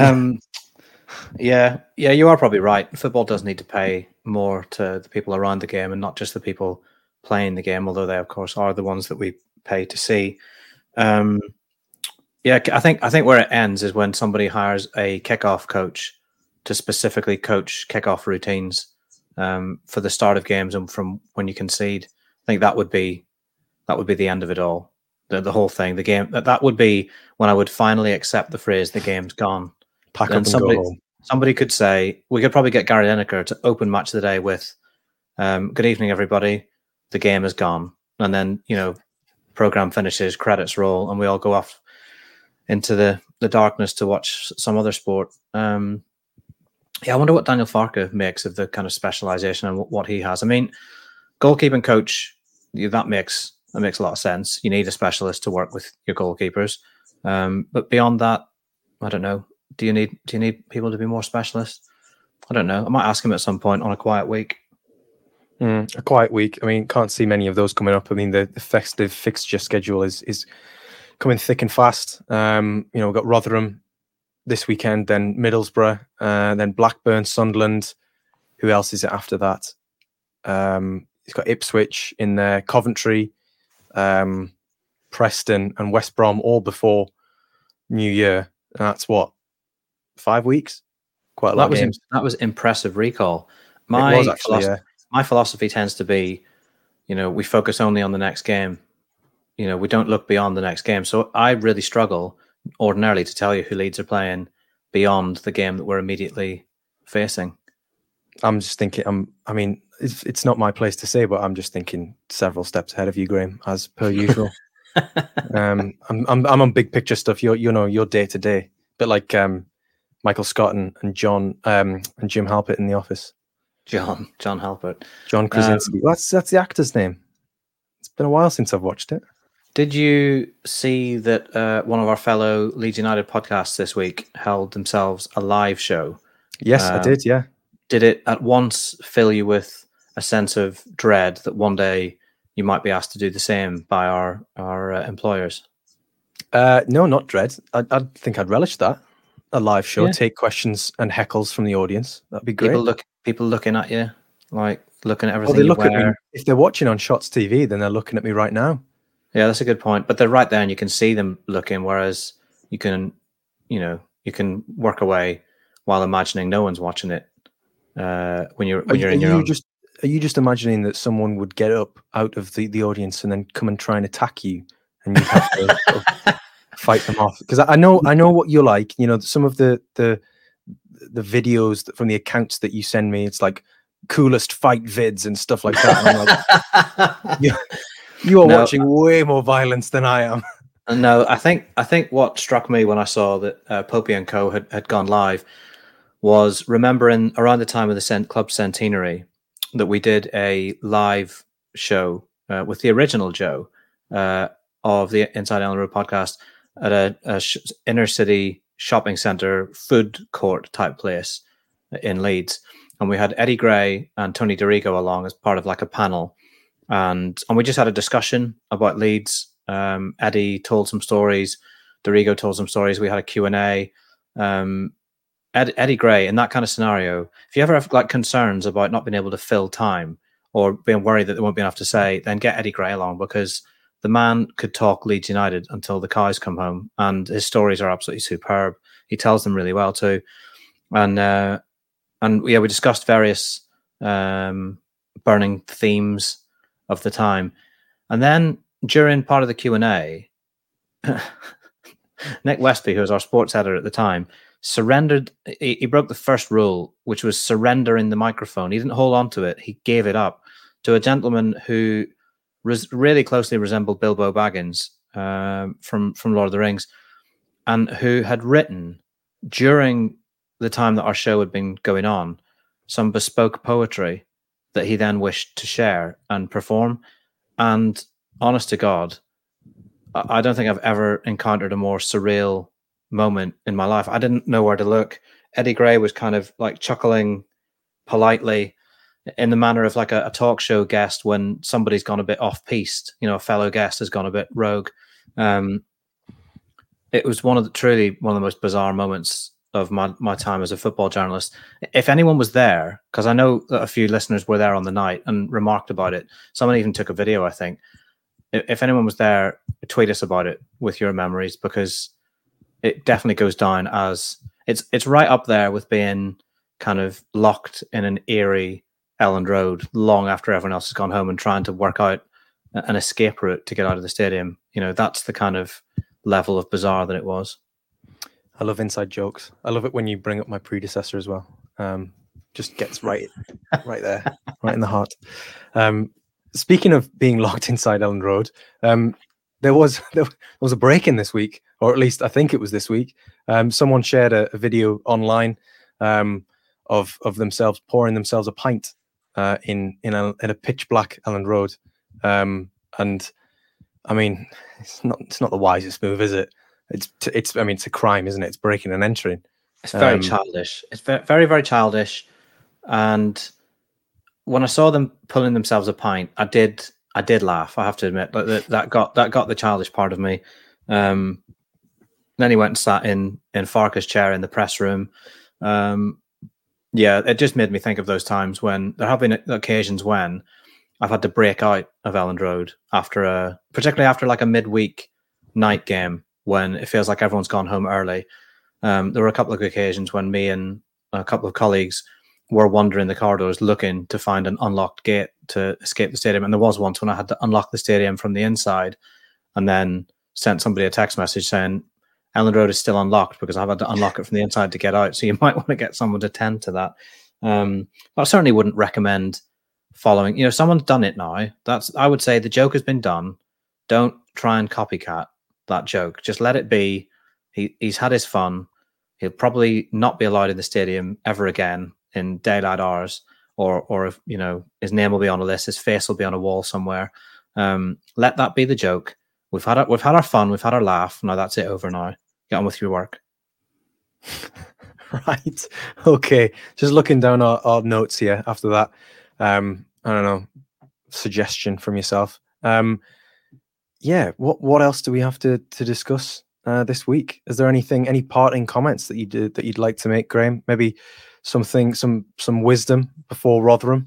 Yeah, you are probably right. Football does need to pay more to the people around the game and not just the people playing the game, although they, of course, are the ones that we pay to see. Yeah, I think where it ends is when somebody hires a kickoff coach to specifically coach kickoff routines for the start of games and from when you concede. I think that would be the end of it all. The whole thing, the game. That would be when I would finally accept the phrase "the game's gone." Pack up and go home. Somebody could say, we could probably get Gary Lineker to open Match of the Day with, "Good evening, everybody. The game is gone," and then program finishes, credits roll, and we all go off into the darkness to watch some other sport. Yeah, I wonder what Daniel Farke makes of the kind of specialization and what he has. I mean, goalkeeping coach, that makes a lot of sense. You need a specialist to work with your goalkeepers. But beyond that, I don't know. Do you need people to be more specialist? I don't know. I might ask him at some point on a quiet week. A quiet week. I mean, can't see many of those coming up. I mean, the festive fixture schedule is coming thick and fast. We've got Rotherham this weekend, then Middlesbrough, then Blackburn, Sunderland. Who else is it after that? He's got Ipswich in there, Coventry, Preston, and West Brom all before New Year. And that's what, 5 weeks? Quite a lot of games. That was impressive recall. My philosophy tends to be, we focus only on the next game. We don't look beyond the next game. So I really struggle ordinarily to tell you who Leeds are playing beyond the game that we're immediately facing. I'm just thinking, it's not my place to say, but I'm just thinking several steps ahead of you, Graham, as per usual. I'm on big picture stuff. You're day to day, but like Michael Scott and John and Jim Halpert in The Office. John Halpert. John Krasinski. That's the actor's name. It's been a while since I've watched it. Did you see that one of our fellow Leeds United podcasts this week held themselves a live show? Yes, I did, yeah. Did it at once fill you with a sense of dread that one day you might be asked to do the same by our employers? No, not dread. I think I'd relish that. A live show, take questions and heckles from the audience. That'd be great. People looking at you, like looking at everything. Well, they look at me. If they're watching on Shots TV, then they're looking at me right now. Yeah, that's a good point. But they're right there, and you can see them looking. Whereas you can work away while imagining no one's watching it. When you're in your own. Are you just imagining that someone would get up out of the audience and then come and try and attack you, and you have to sort of fight them off? Because I know what you're like. Some of the videos from the accounts that you send me, it's like coolest fight vids and stuff like that. And I'm like, you are watching way more violence than I am. No, I think what struck me when I saw that Popey and Co had gone live was remembering around the time of the club centenary that we did a live show with the original Joe of the Inside Elland Road podcast at a inner city shopping centre food court type place in Leeds, and we had Eddie Gray and Tony Dorigo along as part of like a panel, and we just had a discussion about Leeds. Eddie told some stories, Dorigo told some stories. We had a Q&A. Eddie Gray, in that kind of scenario, if you ever have like concerns about not being able to fill time or being worried that there won't be enough to say, then get Eddie Gray along, because the man could talk Leeds United until the cows come home, and his stories are absolutely superb. He tells them really well too, and we discussed various burning themes of the time, and then during part of the Q&A, Nick Westby, who was our sports editor at the time, surrendered. He broke the first rule, which was surrendering the microphone. He didn't hold on to it. He gave it up to a gentleman who really closely resembled Bilbo Baggins from Lord of the Rings, and who had written during the time that our show had been going on some bespoke poetry that he then wished to share and perform. And honest to God, I don't think I've ever encountered a more surreal moment in my life. I didn't know where to look. Eddie Gray was kind of like chuckling politely in the manner of like a talk show guest when somebody's gone a bit off-piste, a fellow guest has gone a bit rogue. It was truly one of the most bizarre moments of my time as a football journalist. If anyone was there, because I know that a few listeners were there on the night and remarked about it, someone even took a video, I think. If anyone was there, tweet us about it with your memories, because it definitely goes down as it's right up there with being kind of locked in an eerie Elland Road long after everyone else has gone home and trying to work out an escape route to get out of the stadium. That's the kind of level of bizarre that it was. I love inside jokes. I love it when you bring up my predecessor as well. Just gets right there, right in the heart. Speaking of being locked inside Elland Road, there was a break-in this week, or at least I think it was this week. Someone shared a video online of themselves pouring themselves a pint in a pitch black Elland Road, and I mean, it's not the wisest move, is it? It's I mean, it's a crime, isn't it? It's breaking and entering. It's very childish. It's very, very childish. And when I saw them pulling themselves a pint, I did laugh. I have to admit that got the childish part of me. Then he went and sat in Farke's chair in the press room. Yeah, it just made me think of those times when there have been occasions when I've had to break out of Elland Road particularly after like a midweek night game when it feels like everyone's gone home early. There were a couple of occasions when me and a couple of colleagues were wandering the corridors looking to find an unlocked gate to escape the stadium. And there was once when I had to unlock the stadium from the inside and then sent somebody a text message saying, Elland Road is still unlocked because I've had to unlock it from the inside to get out. So you might want to get someone to tend to that. But I certainly wouldn't recommend following. You know, someone's done it now. I would say the joke has been done. Don't try and copycat that joke. Just let it be. He's had his fun. He'll probably not be allowed in the stadium ever again in daylight hours, or if, you know, his name will be on a list, his face will be on a wall somewhere. Let that be the joke. We've had our fun, we've had our laugh. Now that's it, over now. Get on with your work. Right. Okay. Just looking down our notes here after that. I don't know, suggestion from yourself. Yeah. What else do we have to discuss this week? Is there any parting comments that you'd like to make, Graham? Maybe some wisdom before Rotherham?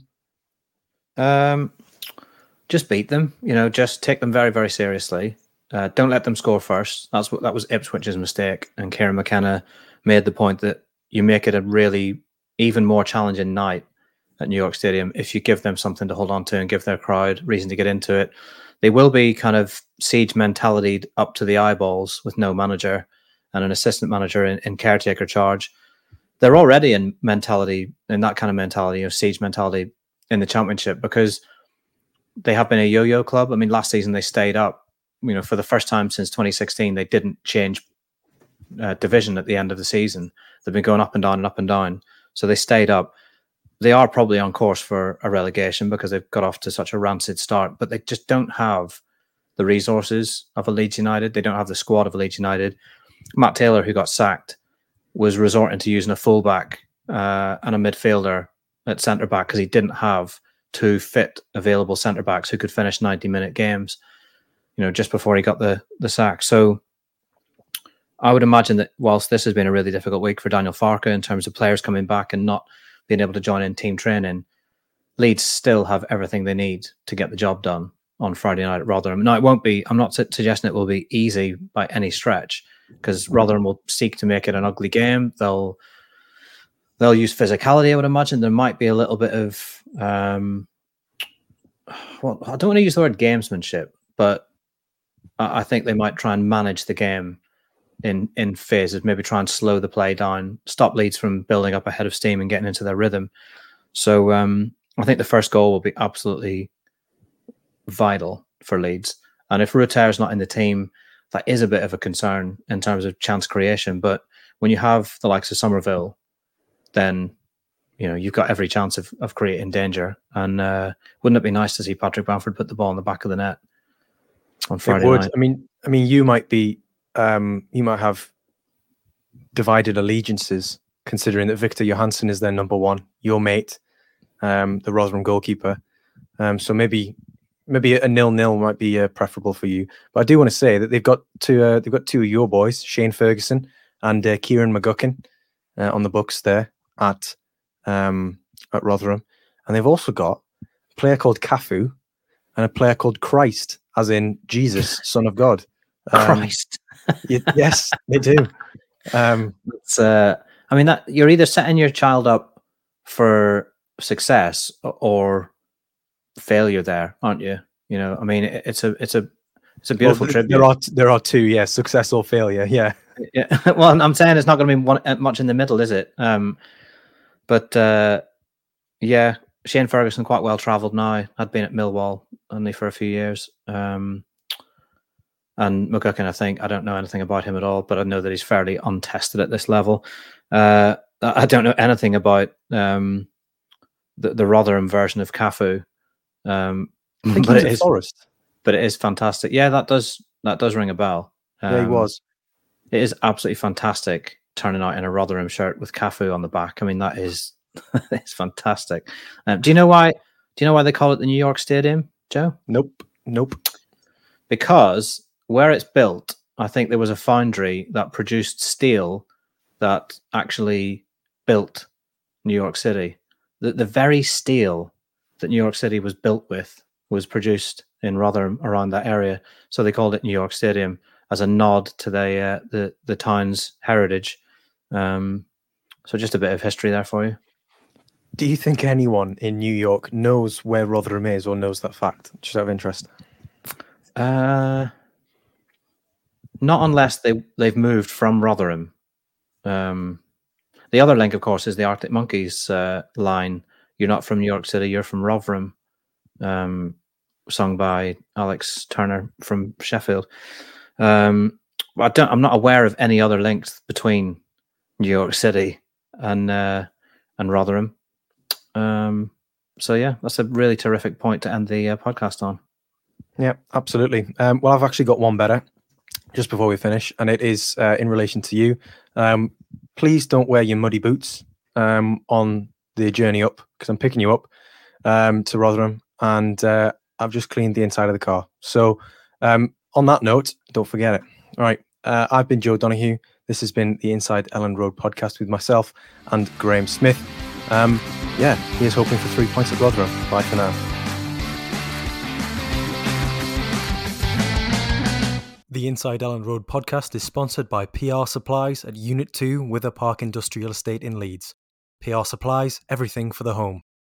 Just beat them. You know, just take them very, very seriously. Don't let them score first. That was Ipswich's mistake. And Kieran McKenna made the point that you make it a really even more challenging night at New York Stadium if you give them something to hold on to and give their crowd reason to get into it. They will be kind of siege mentality up to the eyeballs with no manager and an assistant manager in caretaker charge. They're already in that kind of mentality, siege mentality in the Championship, because they have been a yo-yo club. I mean, last season they stayed up. You know, for the first time since 2016, they didn't change division at the end of the season. They've been going up and down and up and down. So they stayed up. They are probably on course for a relegation because they've got off to such a rancid start, but they just don't have the resources of a Leeds United. They don't have the squad of a Leeds United. Matt Taylor, who got sacked, was resorting to using a fullback and a midfielder at centre-back because he didn't have two fit available centre-backs who could finish 90-minute games, you know, just before he got the sack. So I would imagine that whilst this has been a really difficult week for Daniel Farke in terms of players coming back and not being able to join in team training, Leeds still have everything they need to get the job done on Friday night at Rotherham. Now, it won't be, I'm not suggesting it will be easy by any stretch, because Rotherham will seek to make it an ugly game. They'll use physicality, I would imagine. There might be a little bit of, I don't want to use the word gamesmanship, but I think they might try and manage the game in phases, maybe try and slow the play down, stop Leeds from building up a head of steam and getting into their rhythm. So I think the first goal will be absolutely vital for Leeds. And if Ruiter's not in the team, that is a bit of a concern in terms of chance creation. But when you have the likes of Somerville, then you know you've got every chance of creating danger. And wouldn't it be nice to see Patrick Bamford put the ball in the back of the net on Friday night? I mean, you might be, you might have divided allegiances, considering that Victor Johansson is their number one, your mate, the Rotherham goalkeeper. So maybe a 0-0 might be preferable for you. But I do want to say that they've got two of your boys, Shane Ferguson and Kieran McGuckin, on the books there at Rotherham, and they've also got a player called Cafu and a player called Christ, as in Jesus, Son of God. Christ. Yes, they do. I mean, that you're either setting your child up for success or failure there, aren't you? You know, I mean, it's a beautiful tribute. There are two, yes, success or failure, yeah. Yeah. Well, I'm saying it's not going to be much in the middle, is it? But yeah, Shane Ferguson, quite well travelled now, had been at Millwall only for a few years. And McGuckin, I don't know anything about him at all, but I know that he's fairly untested at this level. I don't know anything about the Rotherham version of Cafu, I think he was at Forest, but it is fantastic. Yeah, that does ring a bell. Yeah, he was. It is absolutely fantastic turning out in a Rotherham shirt with Cafu on the back. I mean, that is it's fantastic. Do you know why? Do you know why they call it the New York Stadium, Joe? Nope. Because where it's built, I think there was a foundry that produced steel that actually built New York City. The very steel that New York City was built with was produced in Rotherham around that area. So they called it New York Stadium as a nod to the town's heritage. So just a bit of history there for you. Do you think anyone in New York knows where Rotherham is or knows that fact? Just out of interest. Not unless they've moved from Rotherham. The other link, of course, is the Arctic Monkeys line. You're not from New York City, you're from Rotherham, sung by Alex Turner from Sheffield. I'm not aware of any other links between New York City and Rotherham. So yeah, that's a really terrific point to end the podcast on. Yeah, absolutely. Well, I've actually got one better just before we finish, and it is in relation to you. Please don't wear your muddy boots on the journey up, because I'm picking you up to Rotherham, and I've just cleaned the inside of the car. So on that note, don't forget it. All right. I've been Joe Donoghue. This has been the Inside Elland Road podcast with myself and Graham Smith. Here's hoping for 3 points at Rotherham. Bye for now. The Inside Elland Road podcast is sponsored by PR Supplies at Unit 2 Wither Park Industrial Estate in Leeds. PR Supplies, everything for the home.